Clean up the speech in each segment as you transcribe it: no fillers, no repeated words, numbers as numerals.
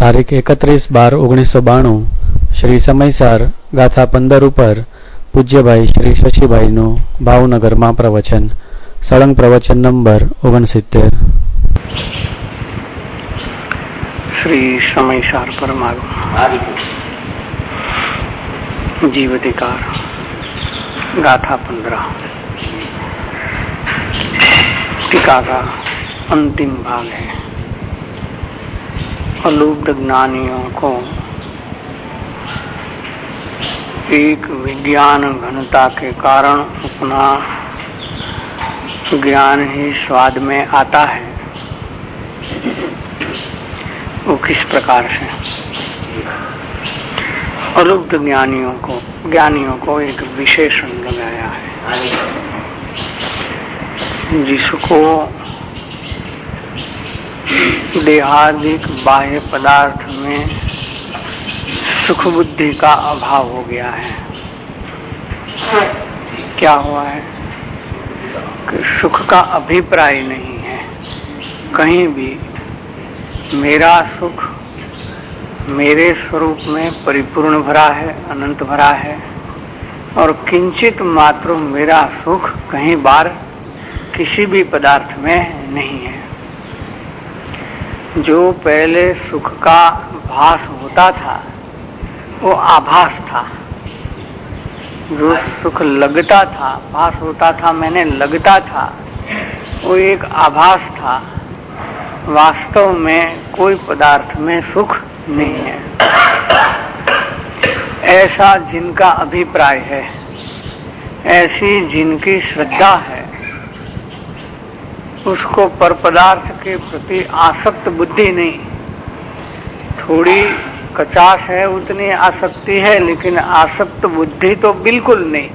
તારીખ 31/12/1992 શ્રી સમયસાર ગાથા 15 ઉપર પૂજ્યભાઈ શ્રી શશીભાઈનું ભાવનગરમાં પ્રવચન. સળંગ પ્રવચન નંબર 69. श्री समयसार परमात्मा जीवधिकार गाथा 15 टीका का अंतिम भाग है. अलुब्ध ज्ञानियों को एक विज्ञान घनता के कारण अपना ज्ञान ही स्वाद में आता है. वो किस प्रकार से? अलुब्ध ज्ञानियों को एक विशेषण लगाया है जिसको देहादिक बाह्य पदार्थ में सुख बुद्धि का अभाव हो गया है. क्या हुआ है कि सुख का अभिप्राय नहीं है कहीं भी. मेरा सुख मेरे स्वरूप में परिपूर्ण भरा है, अनंत भरा है, और किंचित मात्र मेरा सुख कहीं बार किसी भी पदार्थ में नहीं है. जो पहले सुख का भास होता था वो आभास था. जो सुख लगता था, भास होता था, मैंने लगता था, वो एक आभास था. वास्तव में कोई पदार्थ में सुख नहीं है. ऐसा जिनका अभिप्राय है, ऐसी जिनकी श्रद्धा है, उसको पर पदार्थ के प्रति आसक्त बुद्धि नहीं. थोड़ी कचास है, उतनी आसक्ति है, लेकिन आसक्त बुद्धि तो बिल्कुल नहीं.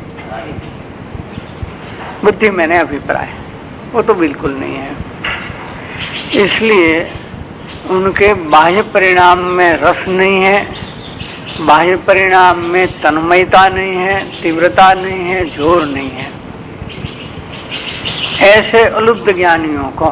बुद्धि मैंने अभिप्राय, वो तो बिल्कुल नहीं है. इसलिए उनके बाह्य परिणाम में रस नहीं है, बाह्य परिणाम में तन्मयता नहीं है, तीव्रता नहीं है, जोर नहीं है. ऐसे अलुब्ध ज्ञानियों को,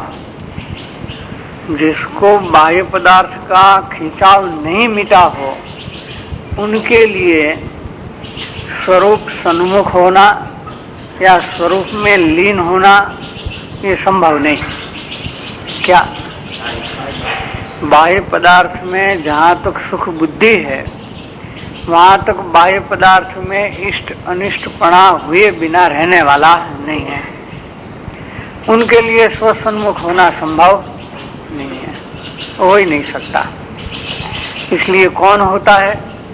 जिसको बाह्य पदार्थ का खिंचाव नहीं मिटा हो, उनके लिए स्वरूप सन्मुख होना या स्वरूप में लीन होना ये संभव नहीं. क्या बाह्य पदार्थ में जहाँ तक सुख बुद्धि है, वहाँ तक बाह्य पदार्थ में इष्ट अनिष्टपणा हुए बिना रहने वाला नहीं है. उनके लिए स्वसन्मुख होना संभव नहीं है, हो ही नहीं सकता. इसलिए कौन होता है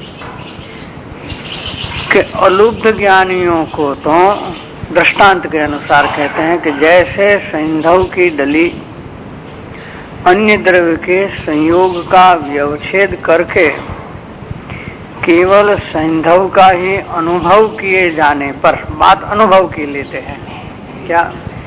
कि अलुब्ध ज्ञानियों को तो दृष्टांत के अनुसार कहते हैं कि जैसे सैंधव की डली अन्य द्रव्य के संयोग का व्यवच्छेद करके केवल सैंधव का ही अनुभव किए जाने पर, बात अनुभव की लेते हैं, क्या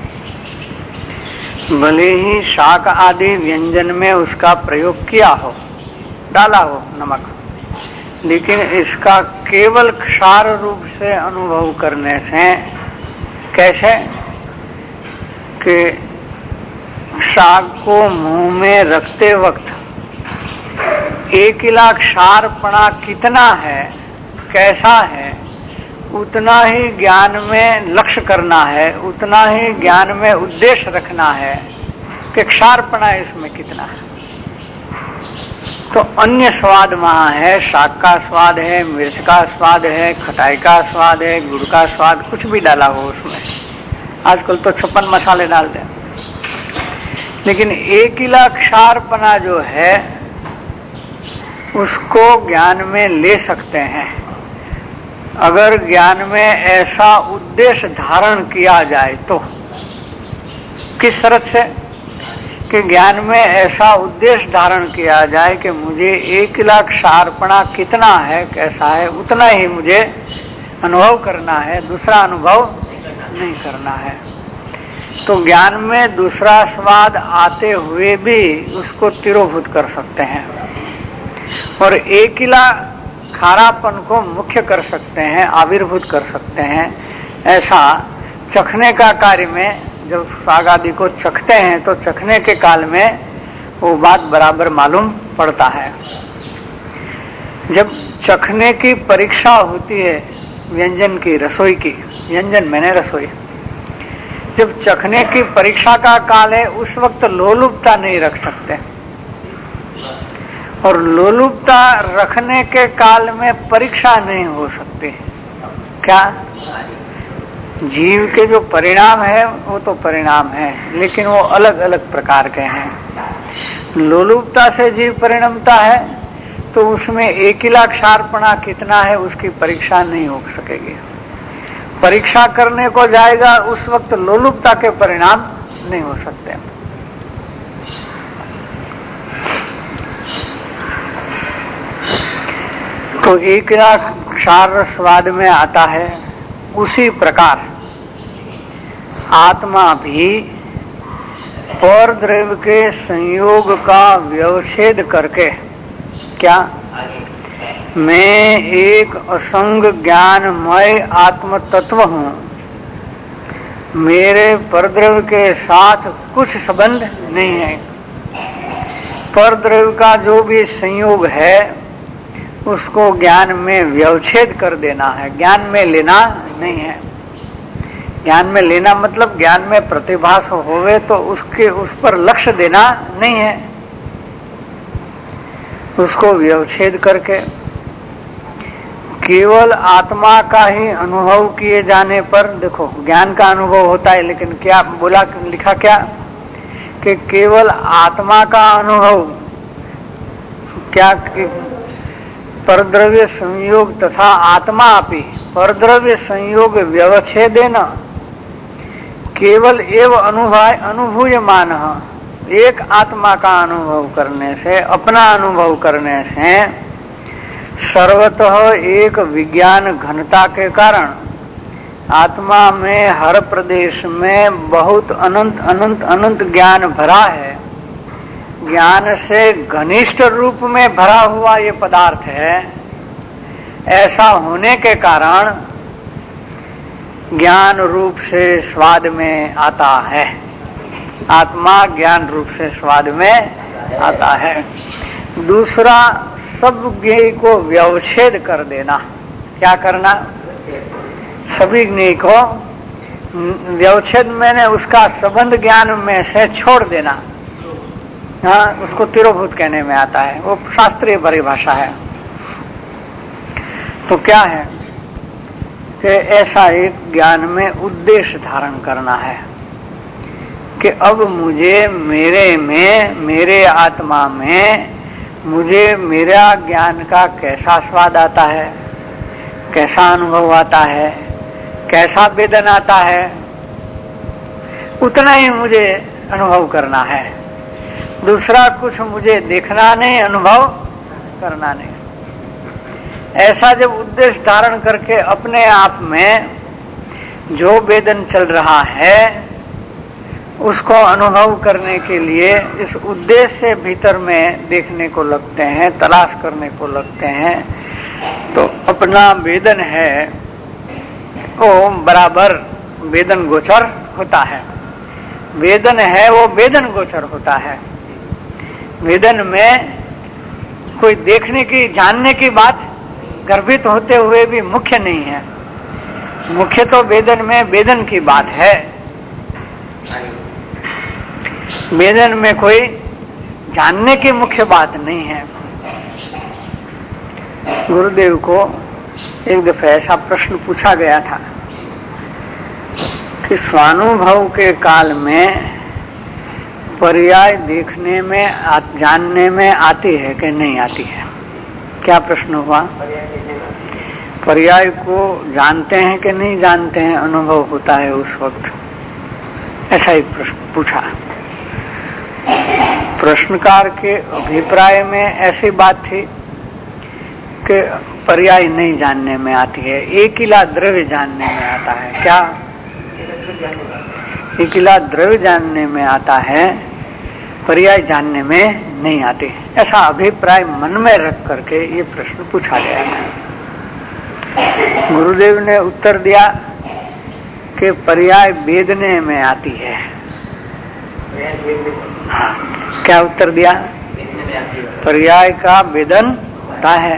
भले ही शाक आदि व्यंजन में उसका प्रयोग किया हो, डाला हो नमक, लेकिन इसका केवल क्षार रूप से अनुभव करने से, कैसे कि शाक को मुंह में रखते वक्त एकिला क्षारपणा कितना है, कैसा है, उतना ही ज्ञान में लक्ष्य करना है, उतना ही ज्ञान में उद्देश्य रखना है कि क्षारपणा इसमें कितना है. तो अन्य स्वाद वहाँ है, शाक का स्वाद है, मिर्च का स्वाद है, खटाई का स्वाद है, गुड़ का स्वाद, कुछ भी डाला हो उसमें. आजकल तो 56 मसाले डालते हैं, लेकिन एकिला क्षारपना जो है उसको ज्ञान में ले सकते हैं अगर ज्ञान में ऐसा उद्देश्य धारण किया जाए तो. किस शर्त से? कि ज्ञान में ऐसा उद्देश्य धारण किया जाए कि मुझे एकिला क्षारपणा कितना है, कैसा है, उतना ही मुझे अनुभव करना है, दूसरा अनुभव नहीं करना है. तो ज्ञान में दूसरा स्वाद आते हुए भी उसको तिरोभूत कर सकते हैं और एकिला खारापन को मुख्य कर सकते हैं, आविर्भूत कर सकते हैं. ऐसा चखने का कार्य में जब साग आदि को चखते हैं तो चखने के काल में वो बात बराबर मालूम पड़ता है। जब चखने की परीक्षा होती है व्यंजन की, रसोई की, व्यंजन मैंने रसोई, जब चखने की परीक्षा का काल है उस वक्त लोलुपता नहीं रख सकते, और लोलुपता रखने के काल में परीक्षा नहीं हो सकती। क्या? जीव के जो परिणाम है वो तो परिणाम है, लेकिन वो अलग अलग प्रकार के हैं। लोलुपता से जीव परिणमता है तो उसमें एकिला क्षारपणा कितना है उसकी परीक्षा नहीं हो सकेगी। परीक्षा करने को जाएगा उस वक्त लोलुपता के परिणाम नहीं हो सकते। तो एकिला क्षार स्वाद में आता है, उसी प्रकार आत्मा भी पर द्रव्य के संयोग का व्यवच्छेद करके, क्या? मैं एक असंग ज्ञानमय आत्म तत्व हूं, मेरे परद्रव्य के साथ कुछ संबंध नहीं है। परद्रव्य का जो भी संयोग है उसको ज्ञान में व्यवच्छेद कर देना है, ज्ञान में लेना नहीं है। ज्ञान में लेना मतलब ज्ञान में प्रतिभास होवे तो उसके उस पर लक्ष्य देना नहीं है। उसको व्यवच्छेद करके केवल आत्मा का ही अनुभव किए जाने पर, देखो ज्ञान का अनुभव होता है, लेकिन क्या बोला, लिखा क्या कि केवल आत्मा का अनुभव, क्या परद्रव्य संयोग तथा आत्मा अपि परद्रव्य संयोग व्यवच्छेदेन केवल एव अनुभूयमान, एक आत्मा का अनुभव करने से, अपना अनुभव करने से सर्वतः एक विज्ञान घनता के कारण आत्मा में हर प्रदेश में बहुत अनंत अनंत अनंत ज्ञान भरा है। ज्ञान से घनिष्ठ रूप में भरा हुआ ये पदार्थ है। ऐसा होने के कारण ज्ञान रूप से स्वाद में आता है। आत्मा ज्ञान रूप से स्वाद में आता है। दूसरा, सब ज्ञेय को व्यवच्छेद कर देना। क्या करना? सभी ज्ञेय को व्यवच्छेद, मैंने उसका संबंध ज्ञान में से छोड़ देना। हाँ, उसको तिरोभूत कहने में आता है, वो शास्त्रीय परिभाषा है। तो क्या है कि ऐसा एक ज्ञान में उद्देश्य धारण करना है कि अब मुझे मेरे में, मेरे आत्मा में मुझे मेरा ज्ञान का कैसा स्वाद आता है, कैसा अनुभव आता है, कैसा वेदन आता है, उतना ही मुझे अनुभव करना है। दूसरा कुछ मुझे देखना नहीं, अनुभव करना नहीं। ऐसा जब उद्देश्य धारण करके अपने आप में जो वेदन चल रहा है उसको अनुभव करने के लिए इस उद्देश्य से भीतर में देखने को लगते हैं, तलाश करने को लगते हैं, तो अपना वेदन है वो बराबर वेदन गोचर होता है। वेदन है वो वेदन गोचर होता है। वेदन में कोई देखने की, जानने की बात गर्भित होते हुए भी मुख्य नहीं है। मुख्य तो वेदन में वेदन की बात है। वेदन में कोई जानने की मुख्य बात नहीं है। गुरुदेव को एक दफा ऐसा प्रश्न पूछा गया था कि स्वानुभव के काल में पर्याय देखने में, जानने में आती है कि नहीं आती है? क्या प्रश्न हुआ? पर्याय को जानते हैं कि नहीं जानते हैं, अनुभव होता है उस वक्त। ऐसा एक प्रश्न पूछा। प्रश्नकार के अभिप्राय में ऐसी बात थी कि पर्याय नहीं जानने में आती है, एकिला द्रव्य जानने में आता है। क्या? एकिला द्रव्य जानने में आता है, पर्याय जानने में नहीं आती। ऐसा अभिप्राय मन में रख करके ये प्रश्न पूछा गया था। गुरुदेव ने उत्तर दिया कि पर्याय वेदने में आती है। हाँ, क्या उत्तर दिया? पर्याय का वेदन होता है।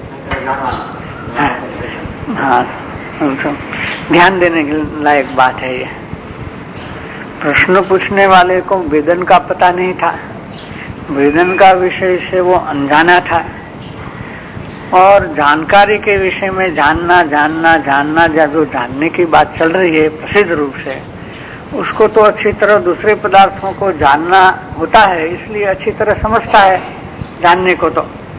हाँ, ध्यान देने के लायक बात है ये। प्रश्न पूछने वाले को वेदन का पता नहीं था, वेदन का विषय से वो अनजाना था, और जानकारी के विषय में जानना जानना जानना जो जानने की बात चल रही है प्रसिद्ध रूप से, उसको तो अच्छी तरह दूसरे पदार्थों को जानना होता है, इसलिए अच्छी तरह समझता है जानने को।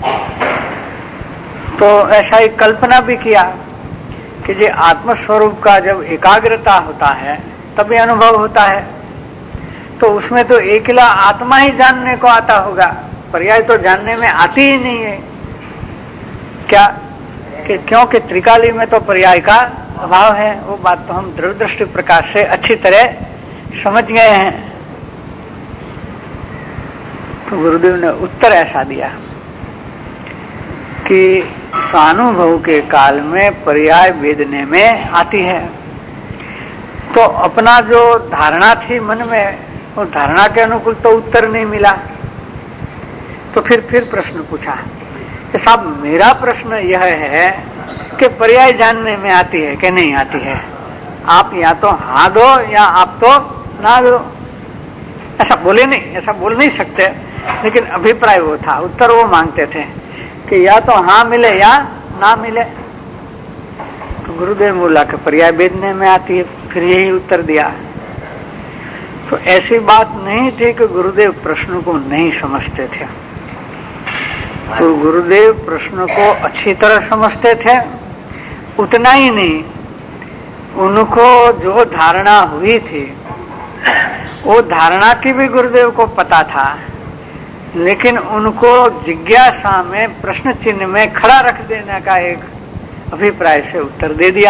तो ऐसा एक कल्पना भी किया कि जो आत्मस्वरूप का जब एकाग्रता होता है तभी अनुभव होता है, तो उसमें तो अकेला आत्मा ही जानने को आता होगा, पर्याय तो जानने में आती ही नहीं है। क्या कि क्योंकि त्रिकाली में तो पर्याय का अभाव है, वो बात तो हम दृढ़ दृष्टि प्रकाश से अच्छी तरह समझ गए हैं। तो गुरुदेव ने उत्तर ऐसा दिया कि स्वानुभव के काल में पर्याय वेदने में आती है। तो अपना जो धारणा थी मन में, वो धारणा के अनुकूल तो उत्तर नहीं मिला, तो फिर प्रश्न पूछा कि साहब मेरा प्रश्न यह है कि पर्याय जानने में आती है कि नहीं आती है, आप या तो हाँ दो या आप तो ना दो। ऐसा बोले नहीं, ऐसा बोल नहीं सकते, लेकिन अभिप्राय वो था, उत्तर वो मांगते थे कि या तो हाँ मिले या ना मिले। तो गुरुदेव बोला कि पर्याय वेदने में आती है, फिर यही उत्तर दिया। तो ऐसी बात नहीं थी कि गुरुदेव प्रश्न को नहीं समझते थे, तो गुरुदेव प्रश्न को अच्छी तरह समझते थे। उतना ही नहीं, उनको जो धारणा हुई थी वो धारणा की भी गुरुदेव को पता था, लेकिन उनको जिज्ञासा में प्रश्न चिन्ह में खड़ा रख देने का एक अभिप्राय से उत्तर दे दिया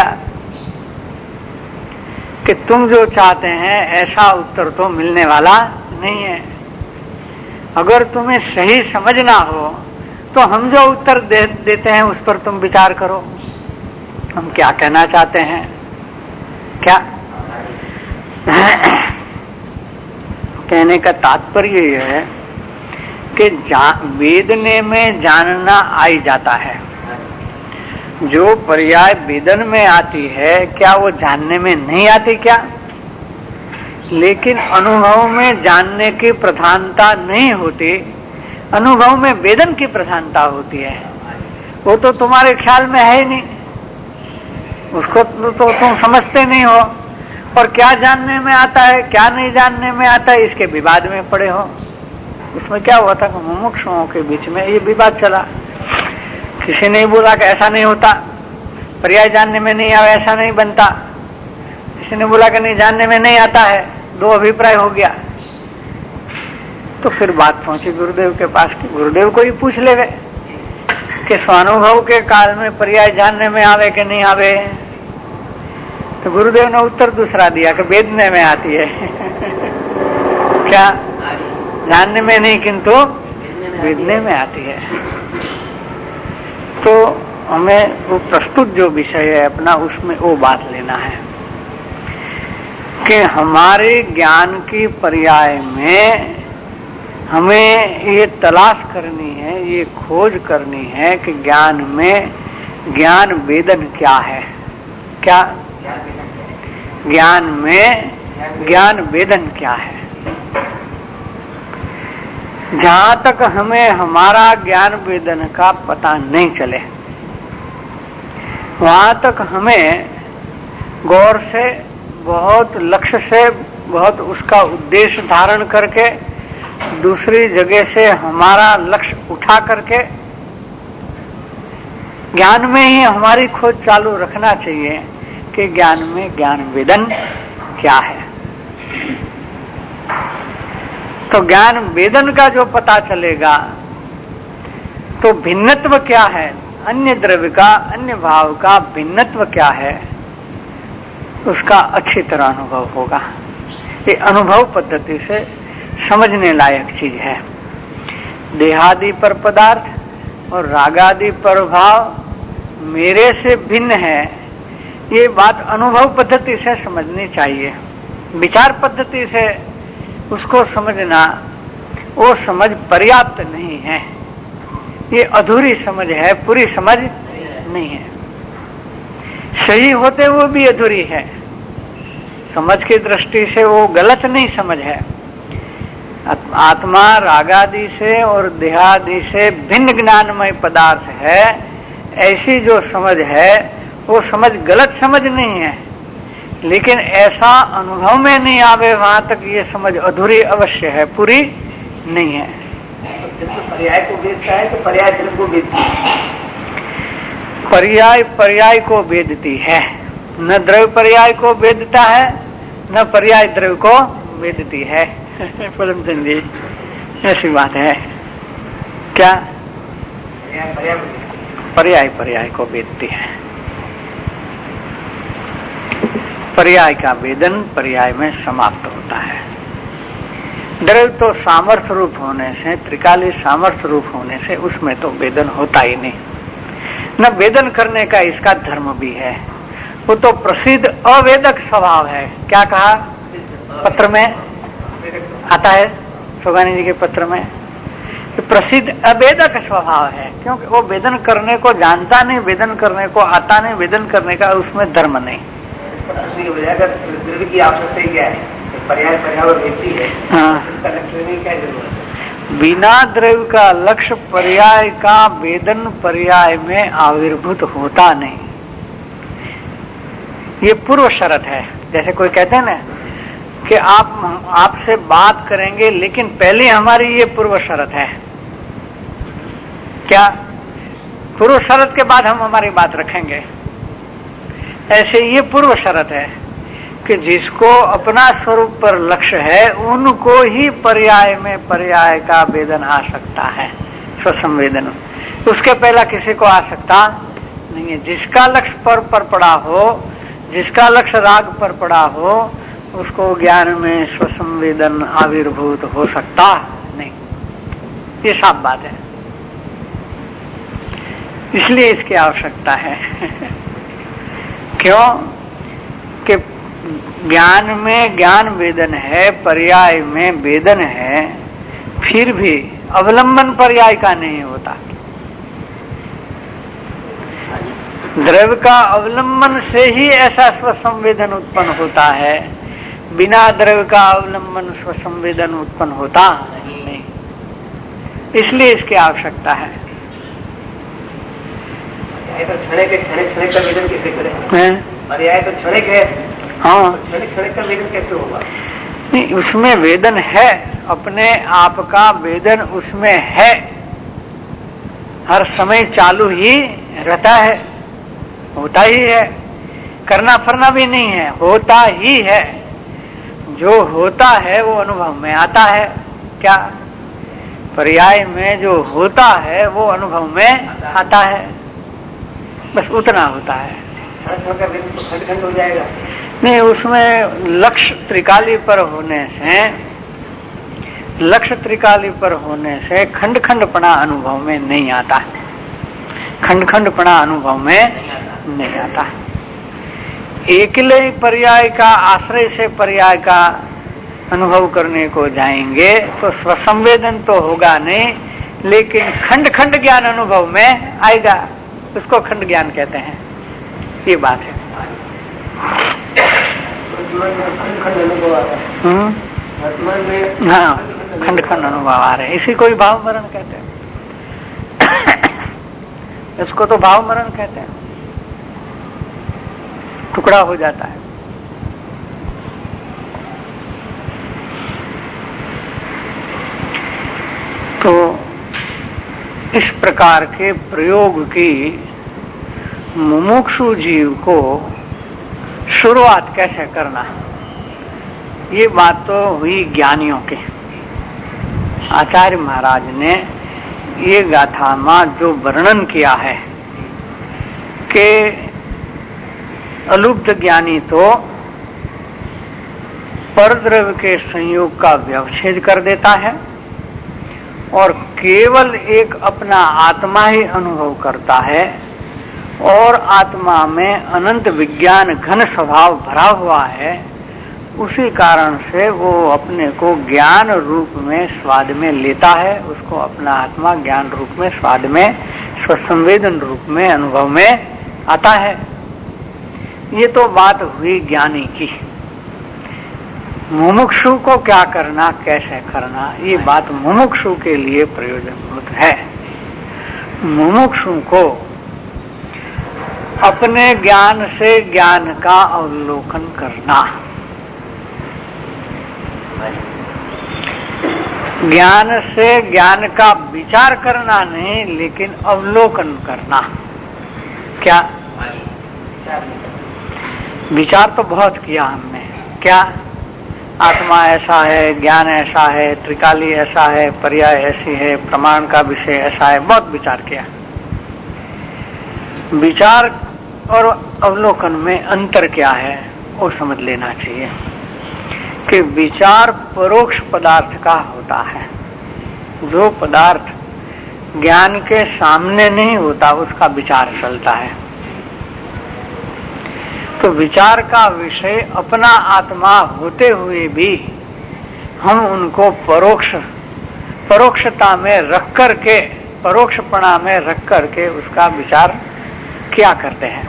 कि तुम जो चाहते हैं ऐसा उत्तर तो मिलने वाला नहीं है। अगर तुम्हें सही समझना हो तो हम जो उत्तर देते हैं उस पर तुम विचार करो, हम क्या कहना चाहते हैं। क्या कहने का तात्पर्य यह है कि वेदने में जानना आई जाता है। जो पर्याय वेदन में आती है क्या वो जानने में नहीं आती क्या? लेकिन अनुभव में जानने की प्रधानता नहीं होती, अनुभव में वेदन की प्रधानता होती है। वो तो तुम्हारे ख्याल में है ही नहीं, उसको तो तुम समझते नहीं हो, और क्या जानने में आता है क्या नहीं जानने में आता है इसके विवाद में पड़े हो। उसमें क्या हुआ था कि मुमुक्षुओं के बीच में ये विवाद चला, किसी ने बोला कि ऐसा नहीं होता, पर्याय जानने में नहीं आवे ऐसा नहीं बनता, किसी ने बोला कि नहीं जानने में नहीं आता है, दो अभिप्राय हो गया। तो फिर बात पहुंची गुरुदेव के पास कि गुरुदेव को ही पूछ ले गए कि स्वानुभव के काल में पर्याय जानने में आवे कि नहीं आवे। तो गुरुदेव ने उत्तर दूसरा दिया कि वेदने में आती है क्या जानने में नहीं किंतु वेदने में आती है। तो हमें वो प्रस्तुत जो विषय है अपना उसमें वो बात लेना है कि हमारे ज्ञान की पर्याय में हमें ये तलाश करनी है, ये खोज करनी है कि ज्ञान में ज्ञान वेदन क्या है। क्या ज्ञान में ज्ञान वेदन क्या है? जहां तक हमें हमारा ज्ञान वेदन का पता नहीं चले वहां तक हमें गौर से बहुत लक्ष्य से बहुत उसका उद्देश्य धारण करके दूसरी जगह से हमारा लक्ष्य उठा करके ज्ञान में ही हमारी खोज चालू रखना चाहिए कि ज्ञान में ज्ञान वेदन क्या है। तो ज्ञान वेदन का जो पता चलेगा तो भिन्नत्व क्या है, अन्य द्रव्य का अन्य भाव का भिन्नत्व क्या है, उसका अच्छी तरह अनुभव होगा। ये अनुभव पद्धति से समझने लायक चीज है। देहादि पर पदार्थ और रागादि पर भाव मेरे से भिन्न है, ये बात अनुभव पद्धति से समझनी चाहिए। विचार पद्धति से उसको समझना वो समझ पर्याप्त नहीं है। ये अधूरी समझ है, पूरी समझ नहीं है। सही होते हुए भी अधूरी है, समझ की दृष्टि से वो गलत नहीं समझ है। आत्मा रागादि से और देहादि से भिन्न ज्ञानमय पदार्थ है, ऐसी जो समझ है वो समझ गलत समझ नहीं है, लेकिन ऐसा अनुभव में नहीं आवे वहां तक ये समझ अधूरी अवश्य है, पूरी नहीं है। पर्याय को भेदता है तो पर्याय द्रव्य को भेदती है। पर्याय पर्याय को भेदती है, न द्रव्य पर्याय को भेदता है, न पर्याय द्रव्य को भेदती है। परमचंद जी, ऐसी बात है क्या? पर्याय पर्याय को भेदती है। पर्याय का भेदन पर्याय में समाप्त होता है। द्रव्य तो सामर्थ्य रूप होने से, त्रिकाली सामर्थ्य रूप होने से उसमें तो भेदन होता ही नहीं, न भेदन करने का इसका धर्म भी है। वो तो प्रसिद्ध अवेदक स्वभाव है। क्या कहा पत्र में आता है, सोगानी जी के पत्र में, प्रसिद्ध अवेदक स्वभाव है, क्योंकि वो वेदन करने को जानता नहीं, वेदन करने को आता नहीं, वेदन करने का उसमें धर्म नहीं। हो जाएगा द्रव्य की आवश्यकता ही क्या है? पर्याय पर्याय व्यक्ति है, इसका लक्ष्य नहीं, क्या जरूरत है? बिना द्रव्य का लक्ष्य पर्याय का वेदन पर्याय में आविर्भूत होता नहीं, ये पूर्व शर्त है। जैसे कोई कहते हैं ना कि आप आपसे बात करेंगे, लेकिन पहले हमारी ये पूर्व शर्त है। क्या? पूर्व शर्त के बाद हम हमारी बात रखेंगे। ऐसे ये पूर्व शर्त है कि जिसको अपना स्वरूप पर लक्ष्य है उनको ही पर्याय में पर्याय का वेदन आ सकता है, स्वसंवेदन। उसके पहला किसी को आ सकता नहीं है। जिसका लक्ष्य पर पड़ा हो, जिसका लक्ष्य राग पर पड़ा हो, उसको ज्ञान में स्वसंवेदन आविर्भूत हो सकता नहीं। ये साफ बात है, इसलिए इसकी आवश्यकता है। क्यों? कि ज्ञान में ज्ञान वेदन है, पर्याय में वेदन है, फिर भी अवलंबन पर्याय का नहीं होता। द्रव्य का अवलंबन से ही ऐसा स्वसंवेदन उत्पन्न होता है, बिना द्रव्य का अवलंबन स्वसंवेदन उत्पन्न होता नहीं। इसलिए इसकी आवश्यकता है। तो क्षणिक का वेदन कैसे करें? पर्याय तो क्षणिक है। हाँ, क्षणिक का वेदन कैसे होगा? नहीं, उसमें वेदन है, अपने आप का वेदन उसमें है, हर समय चालू ही रहता है, होता ही है, करना फरना भी नहीं है, होता ही है। जो होता है वो अनुभव में आता है। क्या? पर्याय में जो होता है वो अनुभव में आता है, बस उतना होता है। खंड हो जाएगा नहीं, उसमें लक्ष्य त्रिकाली पर होने से, लक्ष्य त्रिकाली पर होने से खंड खंडपना अनुभव में नहीं आता, खंड खंडपना अनुभव में नहीं आता। एकले पर्याय का आश्रय से पर्याय का अनुभव करने को जाएंगे तो स्वसंवेदन तो होगा नहीं, लेकिन खंड खंड ज्ञान अनुभव में आएगा, उसको खंड ज्ञान कहते हैं। ये बात है। खंड अनुभव आ रहा है वर्तमान में। हाँ, खंड खंड अनुभव आ रहे हैं, इसी को ही भाव मरण कहते हैं। इसको तो भाव मरण कहते हैं, टुकड़ा हो जाता है। तो इस प्रकार के प्रयोग की मुमुक्षु जीव को शुरुआत कैसे करना, ये बात तो हुई ज्ञानियों के। आचार्य महाराज ने ये गाथा में जो वर्णन किया है कि अलुप्त ज्ञानी तो परद्रव्य के संयोग का व्यवच्छेद कर देता है और केवल एक अपना आत्मा ही अनुभव करता है, और आत्मा में अनंत विज्ञान घन स्वभाव भरा हुआ है, उसी कारण से वो अपने को ज्ञान रूप में स्वाद में लेता है, उसको अपना आत्मा ज्ञान रूप में स्वाद में स्वसंवेदन रूप में अनुभव में आता है। ये तो बात हुई ज्ञानी की। मुमुक्षु को क्या करना, कैसे करना, ये बात मुमुक्षु के लिए प्रयोजनभूत है। मुमुक्षु को अपने ज्ञान से ज्ञान का अवलोकन करना, ज्ञान से ज्ञान का विचार करना नहीं, लेकिन अवलोकन करना। क्या विचार तो बहुत किया हमने, क्या आत्मा ऐसा है, ज्ञान ऐसा है, त्रिकाली ऐसा है, पर्याय ऐसी है, प्रमाण का विषय ऐसा है, बहुत विचार किया। विचार और अवलोकन में अंतर क्या है वो समझ लेना चाहिए कि विचार परोक्ष पदार्थ का होता है। जो पदार्थ ज्ञान के सामने नहीं होता उसका विचार चलता है। तो विचार का विषय अपना आत्मा होते हुए भी हम उनको परोक्षता में रख करके, परोक्षपणा में रख करके उसका विचार क्या करते हैं।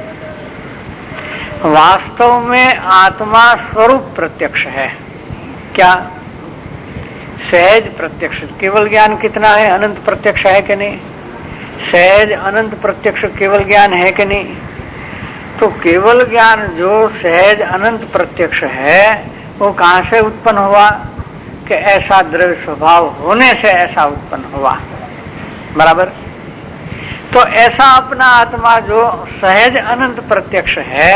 वास्तव में आत्मा स्वरूप प्रत्यक्ष है। क्या सहज प्रत्यक्ष, केवल ज्ञान कितना है, अनंत प्रत्यक्ष है कि नहीं? सहज अनंत प्रत्यक्ष केवल ज्ञान है कि नहीं? तो केवल ज्ञान जो सहज अनंत प्रत्यक्ष है वो कहां से उत्पन्न हुआ कि ऐसा द्रव्य स्वभाव होने से ऐसा उत्पन्न हुआ, बराबर। तो ऐसा अपना आत्मा जो सहज अनंत प्रत्यक्ष है,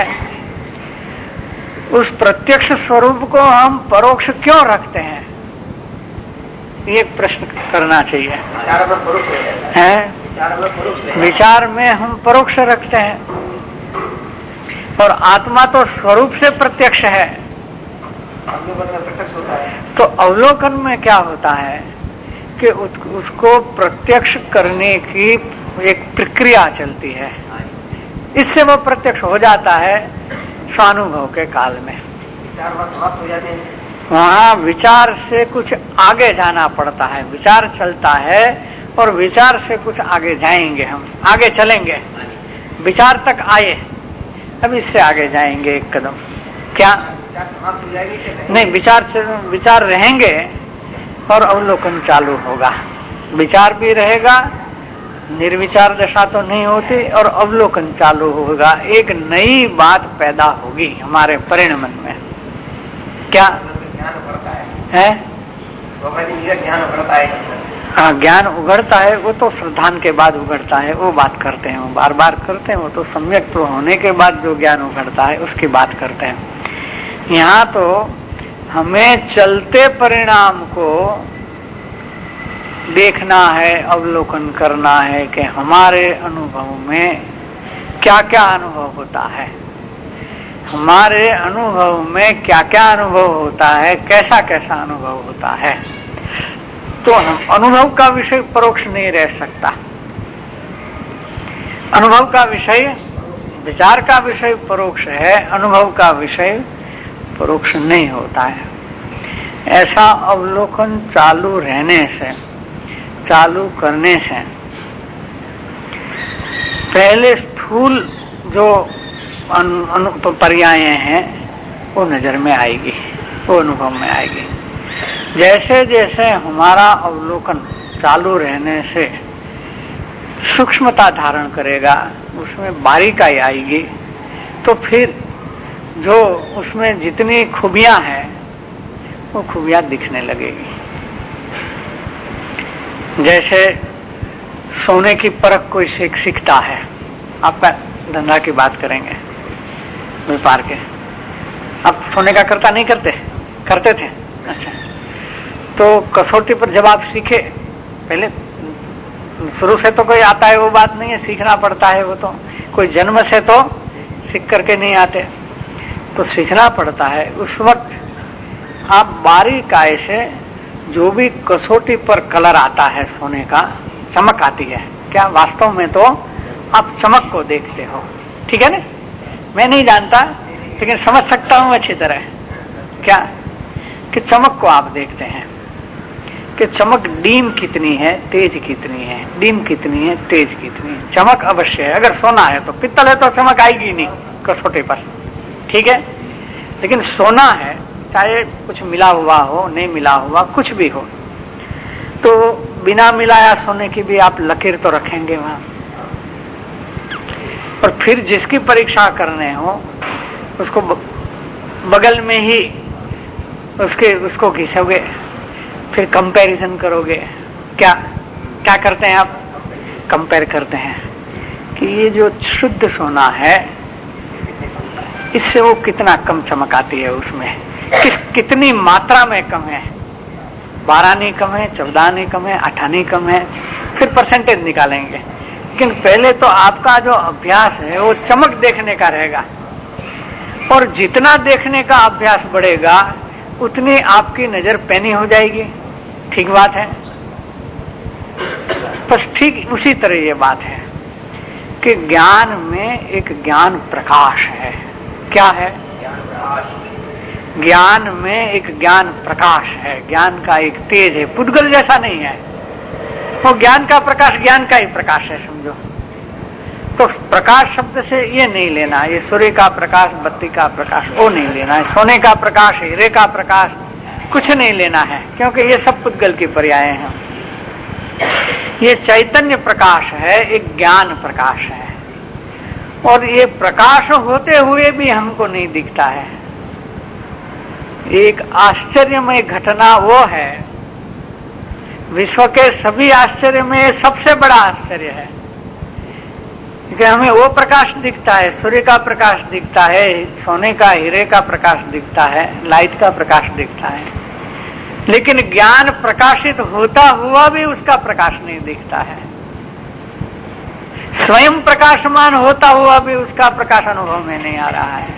उस प्रत्यक्ष स्वरूप को हम परोक्ष क्यों रखते हैं, ये प्रश्न करना चाहिए। विचार में हम परोक्ष रखते हैं और आत्मा तो स्वरूप से प्रत्यक्ष है। तो अवलोकन में क्या होता है कि उसको प्रत्यक्ष करने की एक प्रक्रिया चलती है, इससे वो प्रत्यक्ष हो जाता है स्वानुभव के काल में। वहां विचार से कुछ आगे जाना पड़ता है, विचार चलता है और विचार से कुछ आगे जाएंगे, हम आगे चलेंगे, विचार तक आए, अब इससे आगे जाएंगे एक कदम। क्या नहीं, विचार रहेंगे और अवलोकन चालू होगा। विचार भी रहेगा, निर्विचार दशा तो नहीं होती, और अवलोकन चालू होगा। एक नई बात पैदा होगी हमारे परिणमन में। क्या है? ज्ञान उगड़ता है। हाँ, ज्ञान उगड़ता है, वो तो श्रद्धान के बाद उगड़ता है, वो बात करते हैं, वो बार बार करते हैं, वो तो सम्यक तो होने के बाद जो ज्ञान उगड़ता है उसकी बात करते हैं। यहाँ तो हमें चलते परिणाम को देखना है, अवलोकन करना है कि हमारे अनुभव में क्या क्या अनुभव होता है, हमारे अनुभव में क्या क्या अनुभव होता है, कैसा कैसा अनुभव होता है। तो अनुभव का विषय परोक्ष नहीं रह सकता। अनुभव का विषय, विचार का विषय परोक्ष है, अनुभव का विषय परोक्ष नहीं होता है। ऐसा अवलोकन चालू रहने से, चालू करने से पहले स्थूल जो पर्याय हैं वो नजर में आएगी, वो अनुभव में आएगी। जैसे जैसे हमारा अवलोकन चालू रहने से सूक्ष्मता धारण करेगा, उसमें बारीकाई आएगी, तो फिर जो उसमें जितनी खूबियां हैं वो खूबियां दिखने लगेगी। जैसे सोने की परख कोई सीखता है, आपका धंधा की बात करेंगे, व्यापार के, आप सोने का करता नहीं करते थे? अच्छा, तो कसौटी पर जब आप सीखे, पहले शुरू से तो कोई आता है वो बात नहीं है, सीखना पड़ता है। वो तो कोई जन्म से तो सीख करके नहीं आते, तो सीखना पड़ता है। उस वक्त आप बारीकाई से जो भी कसौटी पर कलर आता है सोने का, चमक आती है, क्या वास्तव में तो आप चमक को देखते हो, ठीक है ना? मैं नहीं जानता लेकिन समझ सकता हूं अच्छी तरह, क्या कि चमक को आप देखते हैं कि चमक डीम कितनी है, तेज कितनी है, डीम कितनी है, तेज कितनी है। चमक अवश्य है। अगर सोना है तो, पित्तल है तो चमक आएगी नहीं कसौटे पर, ठीक है। लेकिन सोना है, चाहे कुछ मिला हुआ हो, नहीं मिला हुआ, कुछ भी हो, तो बिना मिलाया सोने की भी आप लकीर तो रखेंगे वहां। और फिर जिसकी परीक्षा करने हो उसको बगल में ही उसको घिसोगे, फिर कंपैरिजन करोगे। क्या क्या करते हैं आप? कंपेयर करते हैं कि ये जो शुद्ध सोना है इससे वो कितना कम चमक आती है, उसमें कितनी मात्रा में कम है। 12 नहीं कम है, 14 नहीं कम है, 8 नहीं कम है, फिर परसेंटेज निकालेंगे। लेकिन पहले तो आपका जो अभ्यास है वो चमक देखने का रहेगा, और जितना देखने का अभ्यास बढ़ेगा उतनी आपकी नजर पैनी हो जाएगी। ठीक बात है। बस ठीक उसी तरह ये बात है कि ज्ञान में एक ज्ञान प्रकाश है। क्या है? ज्ञान में एक ज्ञान प्रकाश है, ज्ञान का एक तेज है, पुद्गल जैसा नहीं है वो। ज्ञान का प्रकाश ज्ञान का ही प्रकाश है, समझो। तो प्रकाश शब्द से ये नहीं लेना, ये सूर्य का प्रकाश, बत्ती का प्रकाश, वो नहीं लेना है। सोने का प्रकाश, हीरे का प्रकाश, कुछ नहीं लेना है, क्योंकि ये सब पुद्गल की पर्याय हैं। ये चैतन्य प्रकाश है, एक ज्ञान प्रकाश है, और ये प्रकाश होते हुए भी हमको नहीं दिखता है। एक आश्चर्यमय घटना वो है, विश्व के सभी आश्चर्य में सबसे बड़ा आश्चर्य है कि हमें वो प्रकाश दिखता है, सूर्य का प्रकाश दिखता है, सोने का, हीरे का प्रकाश दिखता है, लाइट का प्रकाश दिखता है, लेकिन ज्ञान प्रकाशित होता हुआ भी उसका प्रकाश नहीं दिखता है। स्वयं प्रकाशमान होता हुआ भी उसका प्रकाश अनुभव में नहीं आ रहा है।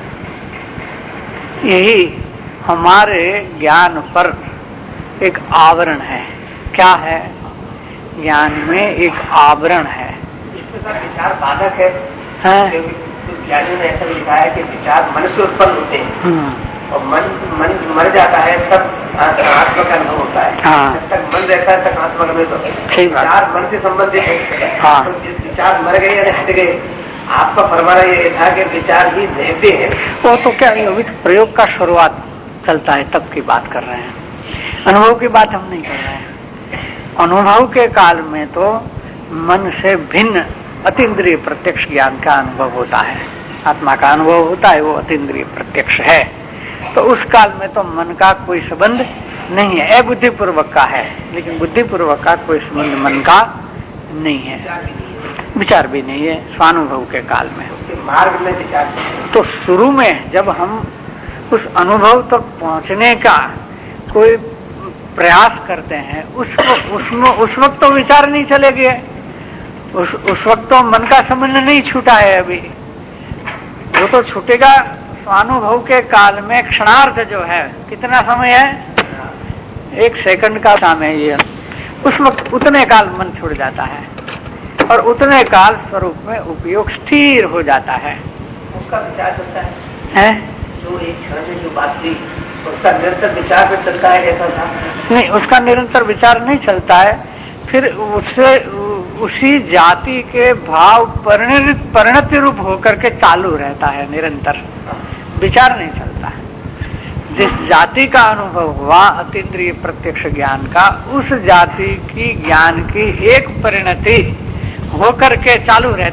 यही हमारे ज्ञान पर एक आवरण है। क्या है? ज्ञान में एक आवरण है। विचार बाधक है, ज्ञानियों ने ऐसा लिखा है कि विचार मन से उत्पन्न होते हैं, और मन मर जाता है तब आत्मा का अनुभव होता है। जब तक मन रहता है तक आत्मा का अनुभव। विचार मन से संबंधित है, तो विचार मर गए या हट गए, आपका फरमाना ये था कि विचार ही रहते हैं। वो तो क्या अभी प्रयोग का शुरुआत चलता है तब की बात कर रहे हैं, अनुभव की बात हम नहीं कर रहे हैं। अनुभव के काल में तो मन से भिन्न अतीन्द्रिय प्रत्यक्ष ज्ञान का अनुभव होता है, आत्मा का अनुभव होता है, वो अतीन्द्रिय प्रत्यक्ष है। तो उस काल में तो मन का कोई संबंध नहीं है, अबुद्धिपूर्वक का है, लेकिन बुद्धिपूर्वक का कोई संबंध मन का नहीं है, विचार भी नहीं है स्वानुभव के काल में। मार्ग में विचार तो शुरू में जब हम उस अनुभव तक पहुंचने का कोई प्रयास करते हैं, उस वक्त तो विचार नहीं चले गए, उस वक्त तो मन का संबंध नहीं छूटा है अभी, वो तो छूटेगा स्वानुभव के काल में। क्षणार्ध जो है, कितना समय है? 1 सेकंड का समय ये, उस वक्त उतने काल मन छूट जाता है, और उतने काल स्वरूप में उपयोग स्थिर हो जाता है। उसका विचार चलता है, जो एक क्षण में जो बात थी उसका निरंतर विचार में चलता है, ऐसा था? नहीं, उसका निरंतर विचार नहीं चलता है, फिर उससे उसी जाति के भाव परिणति रूप होकर के चालू रहता है, निरंतर विचार नहीं चलता है। जिस जाति का अनुभव हुआ अतीन्द्रिय प्रत्यक्ष ज्ञान का, उस जाति की ज्ञान की एक परिणति होकर के चालू रहती।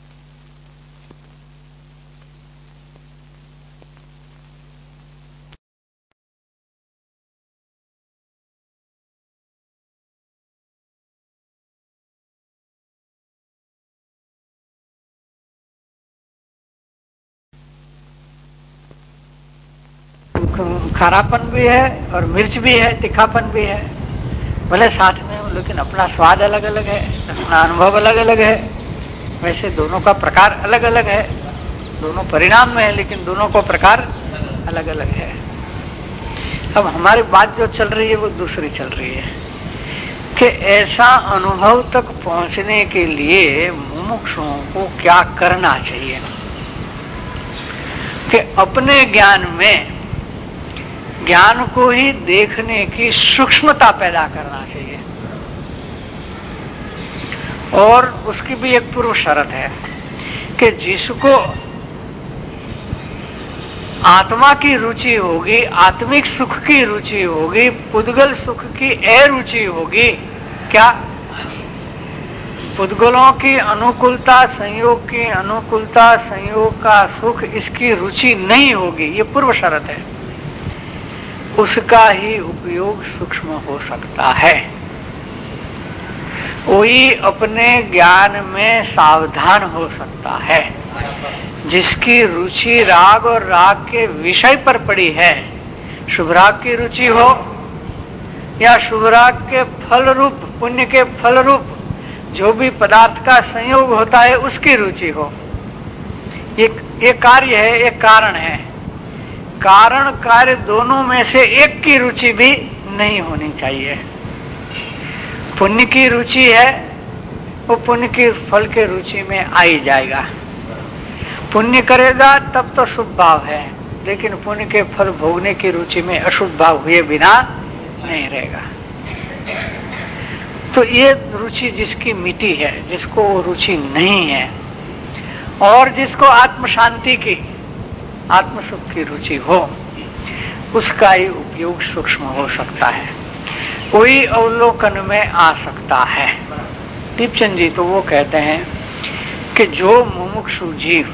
खारापन भी है और मिर्च भी है, तीखापन भी है, भले साथ में हो, लेकिन अपना स्वाद अलग अलग है, अपना अनुभव अलग अलग है। वैसे दोनों का प्रकार अलग अलग है, दोनों परिणाम में है, लेकिन दोनों को प्रकार अलग अलग है। अब हमारी बात जो चल रही है वो दूसरी चल रही है कि ऐसा अनुभव तक पहुंचने के लिए मुमुक्षुओं को क्या करना चाहिए कि अपने ज्ञान में ज्ञान को ही देखने की सूक्ष्मता पैदा करना चाहिए। और उसकी भी एक पूर्व शर्त है कि जिसको आत्मा की रुचि होगी, आत्मिक सुख की रुचि होगी, पुद्गल सुख की अरुचि होगी, क्या पुद्गलों की अनुकूलता, संयोग की अनुकूलता, संयोग का सुख, इसकी रुचि नहीं होगी, ये पूर्व शर्त है, उसका ही उपयोग सूक्ष्म हो सकता है। वही अपने ज्ञान में सावधान हो सकता है। जिसकी रुचि राग और राग के विषय पर पड़ी है, शुभ राग की रुचि हो या शुभ राग के फल रूप, पुण्य के फल रूप जो भी पदार्थ का संयोग होता है उसकी रुचि हो, ये कार्य है, एक कारण है। कारण कार्य दोनों में से एक की रुचि भी नहीं होनी चाहिए। पुण्य की रुचि है, वो पुण्य के फल के रुचि में आ ही जाएगा। पुण्य करेगा तब तो शुभ भाव है, लेकिन पुण्य के फल भोगने की रुचि में अशुभ भाव हुए बिना नहीं रहेगा। तो ये रुचि जिसकी मिटी है, जिसको वो रुचि नहीं है, और जिसको आत्म शांति की, आत्म सुख की रुचि हो, उसका ही उपयोग सूक्ष्म हो सकता है, कोई अवलोकन में आ सकता है। दीपचंद जी तो वो कहते हैं कि जो मुमुक्षु जीव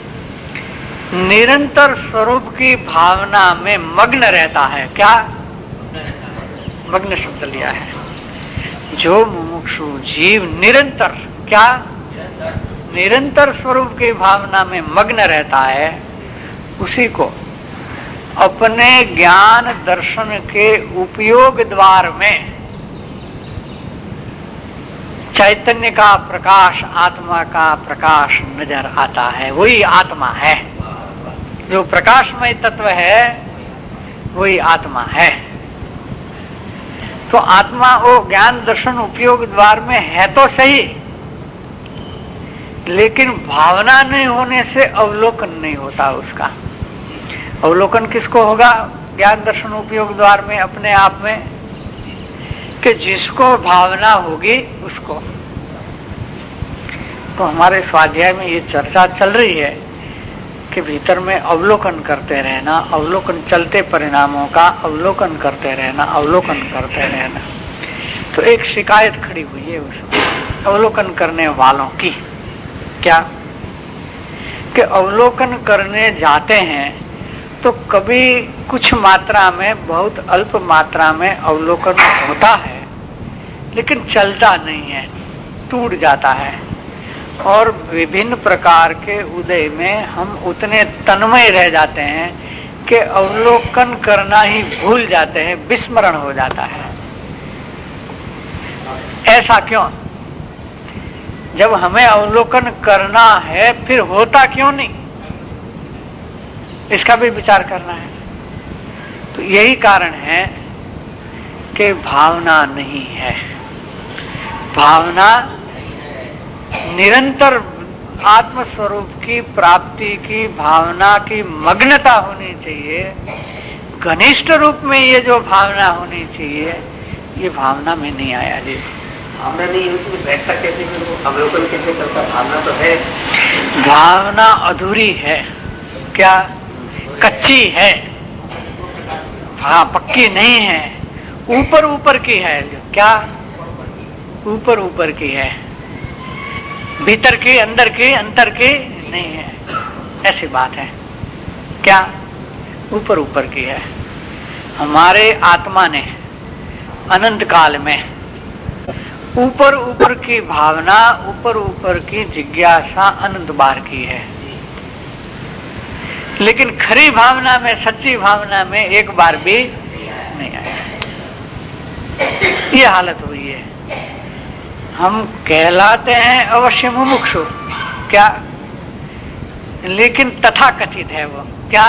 निरंतर स्वरूप की भावना में मग्न रहता है, क्या मग्न शब्द लिया है, जो मुमुक्षु जीव निरंतर, क्या निरंतर स्वरूप की भावना में मग्न रहता है, उसी को अपने ज्ञान दर्शन के उपयोग द्वार में चैतन्य का प्रकाश, आत्मा का प्रकाश नजर आता है। वही आत्मा है, जो प्रकाशमय तत्व है वही आत्मा है। तो आत्मा वो ज्ञान दर्शन उपयोग द्वार में है तो सही, लेकिन भावना नहीं होने से अवलोकन नहीं होता उसका। अवलोकन किसको होगा ज्ञान दर्शन उपयोग द्वार में अपने आप में, कि जिसको भावना होगी उसको। तो हमारे स्वाध्याय में ये चर्चा चल रही है कि भीतर में अवलोकन करते रहना, अवलोकन, चलते परिणामों का अवलोकन करते रहना, अवलोकन करते रहना। तो एक शिकायत खड़ी हुई है उसमें अवलोकन करने वालों की, क्या कि अवलोकन करने जाते हैं तो कभी कुछ मात्रा में, बहुत अल्प मात्रा में अवलोकन होता है, लेकिन चलता नहीं है, टूट जाता है, और विभिन्न प्रकार के उदय में हम उतने तन्मय रह जाते हैं कि अवलोकन करना ही भूल जाते हैं, विस्मरण हो जाता है। ऐसा क्यों? जब हमें अवलोकन करना है फिर होता क्यों नहीं, इसका भी विचार करना है। तो यही कारण है कि भावना नहीं है। भावना निरंतर आत्मस्वरूप की प्राप्ति की भावना की मग्नता होनी चाहिए। घनिष्ठ रूप में ये जो भावना होनी चाहिए, ये भावना में नहीं आया जी। भावना नहीं होती तो बैठता कैसे, अवलोकन कैसे करता? भावना तो है, भावना अधूरी है, क्या कच्ची है, हाँ पक्की नहीं है, ऊपर ऊपर की है, क्या ऊपर ऊपर की है, भीतर की, अंदर की, अंतर की नहीं है। ऐसी बात है, क्या ऊपर ऊपर की है। हमारे आत्मा ने अनंत काल में ऊपर ऊपर की भावना, ऊपर ऊपर की जिज्ञासा अनंत बार की है, लेकिन खरी भावना में, सच्ची भावना में एक बार भी नहीं आया। ये हालत हुई है। हम कहलाते हैं अवश्य मुमुक्षु, क्या, लेकिन तथाकथित है वो, क्या